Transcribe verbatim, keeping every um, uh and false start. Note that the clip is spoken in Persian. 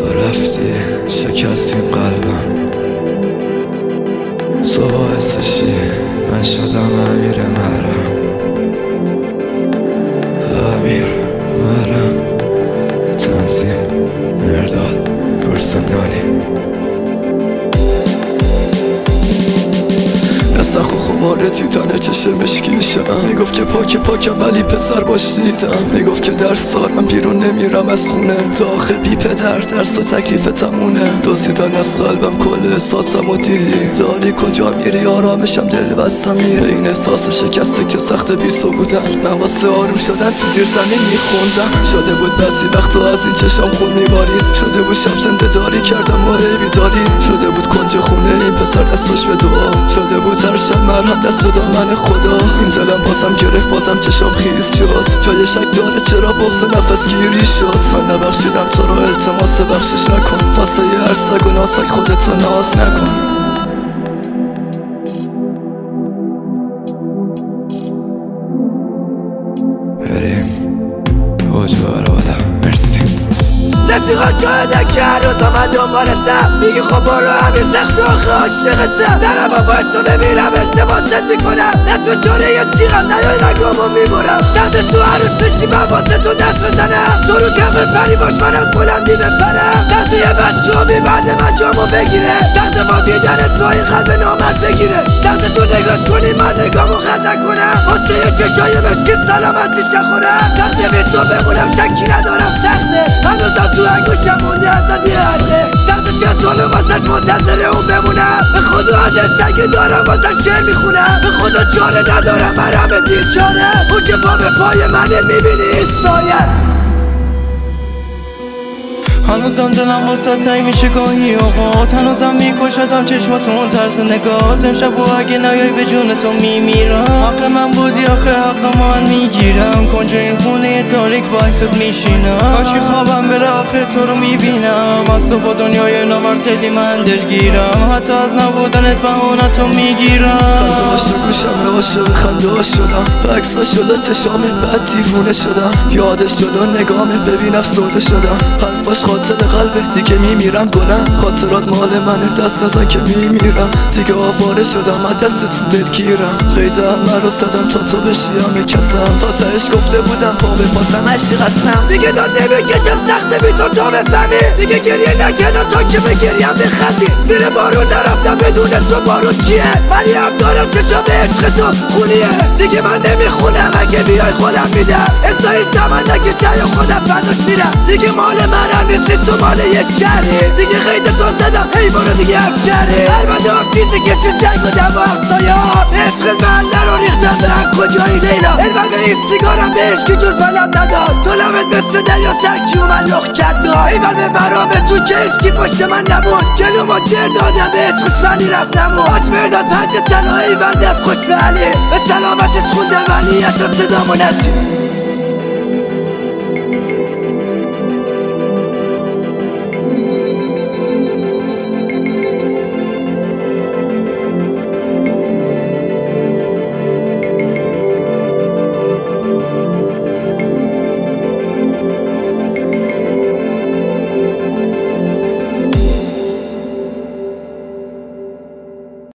تو رفتی شکستی قلبم، تو باعثشی من شدم امیر محرم. امیر محرم تنظیم مرداد پرسنالی. نسخ و خماره تیتانه چشم مشکیشم، میگفت که پاک پاکم ولی پسر باش دیدم. میگفت که در سال من بیرون نمیرم از خونه، تا آخه بی پدر درس و تکلیف تمونه. دزدیدن از قلبم کل احساسم و دیدی، داری کجا میری آرامشم دل بستم میره. این احساس شکسته که سخت بیسو بودن، من واسه آروم شدن تو زیر زمین میخوندم. شده بود بعضی وقتا از این چشم خون میبارید، شده بود شب زنده داری کردم و هی بیداری. شده بود کنج خونه این پسر دستش به دعا، شده بود هر شب مرهم دست به دامن خدا. این دلم بازم گرفت بازم چشم خیز شد، جای شک داره چرا بغض نفس گیری شد. من نبخشیدم تو رو التماس بخشش نکن، واسه یه هر سگ و ناسک خودتو ناز نکن. بریم کجا برادم مرسی. رفیقا شاهدن که هر روز من دنبالتم، میگی خب برو امیر سخت آخه عاشقتم. درم با وایسا بمیرم التماست میکنم، دست به چاره یه تیغم نیای رگامو میبرم. سمت تو عروس بشی من واسه تو دست بزنم، تو رو کف پری باش من از بلندی بپرم. سمت یه بچه ها میبنده من جامو بگیره، سمت با دیدن تو این قلب نامت بگیره. سمت تو نگاش کنی من نگامو خطا کنم، واسه یه چشای مشکل سلامتی شخورم. سمت بی تو بمونم شکی ندارم سخته، هنوزم تو انگوشم مونده ازت یه حلقه. سمت چه سالو واسش منتظر اون بمونم، به خدا عدل سگه دارم واسش شعر میخونم. به خدا چاره ندارم من همه دیر چاره، اون که پا به پای منه میبینی این سایه. هنوزم دلم واسه تایی میشه گاهی اوقات، هنوزم میکشتم چشماتون طرز نگات. امشب و اگه نیای به جون تو میمیرم، حق من بودی آخه حق من میگیرم. کنج این خونه تاریک با عکست میشینم، کاشی خوابم بره آخه تو رو میبینم. از تو با دنیای نامرد خیلی من دلگیرم، حتی از نبودنت بهانتو میگیرم. خنده هاش تو گوشم عاشق خنده هاش شدم، به عکساش جلو چشامه بعد دیوونه شدم. یادش جلو نگامه ببین افسرده شدم، حرفاش خاطر قلبه دیگه میمیرم گلم. خاطرات مال منه دست نزن که میمیرم، دیگه آواره شدم از دست تو دلگیرم. قیده من رو زدم تا تو بشی همه کسم، تا تهش گفته بودم پا به پاتم عشق هستم. دیگه داد نمیکشم سخته بی تو تا بفهمی، دیگه گریه نکردم تا که به گریم بخندی. زیر بارون نرفتم بدون تو بارون چیه، ولی هم دارم چشم به عشق تو خونیه. دیگه من نمیخونم اگه بیای خودم میدم، اصلا زمان نکشته یا خودم فرداش میرم. دیگه مال منم نیستی تو مال یه شهری، دیگه قید تو زدم حیوانو دیگه افشری. البته هم چیزی که شد جنگ و دم و همسایه ها، عشق محله رو ریختم به هم کجایی لیلا. علم به این سیگارم به عشقی جز منم نداد، تو لبت مثل دریا سرکی و من لخ کرد. ایول به مرامه تو که عشقی پشت من نبود، جلو ما جر دادم به عشقش ولی رفت نمون. حاج مرداد پنج تنها ایول دست خوش به علی، به سلامتش خونده ولیت و صدامو نشید.